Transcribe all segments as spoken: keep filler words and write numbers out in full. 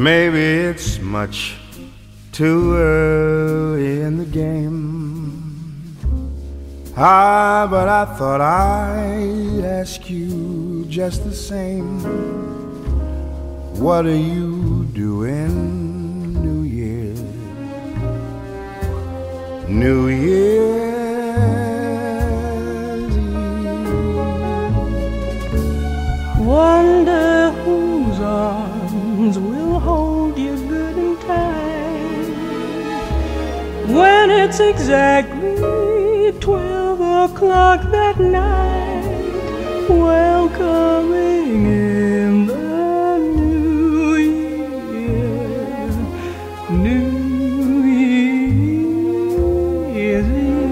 Maybe it's much too early in the game. Ah, but I thought I'd ask you just the same. What are you doing New Year's? New Year's Eve. Wonder whose arms will hold you good and tight when it's exactly twelve o'clock that night, welcoming in the new year, New Year's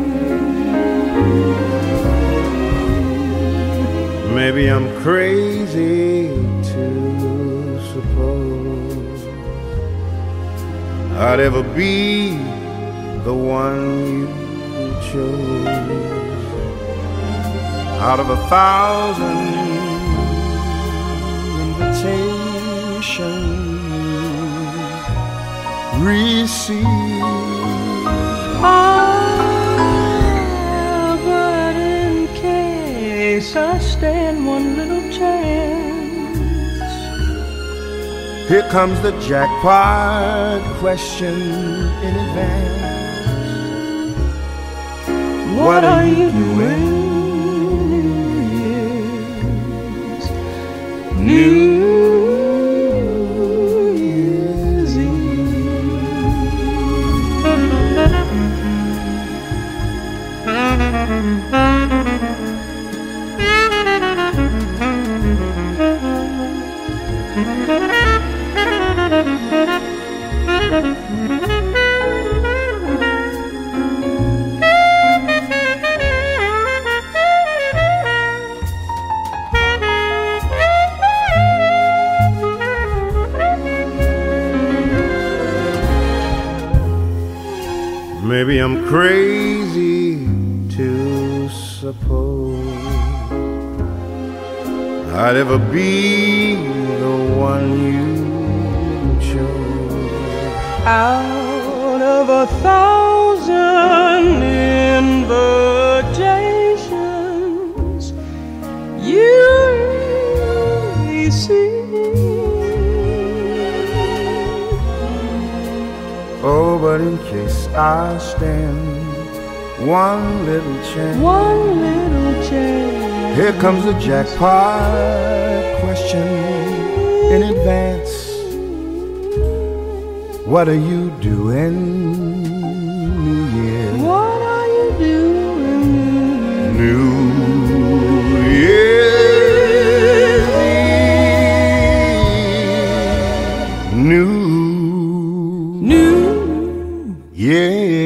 Eve. Maybe I'm crazy to suppose I'd ever be the one you chose out of a thousand invitations received. Ah, but in case I stand one little chance, here comes the jackpot question in advance. What, what are you doing New Year's Maybe I'm crazy to suppose I'd ever be the one you chose out of a thousand invitations you receive. Oh, but in case I stand one little chance, one little chance, here comes the jackpot question in advance. What are you doing New Year? What are you doing New Year's Eve? New New Yeah.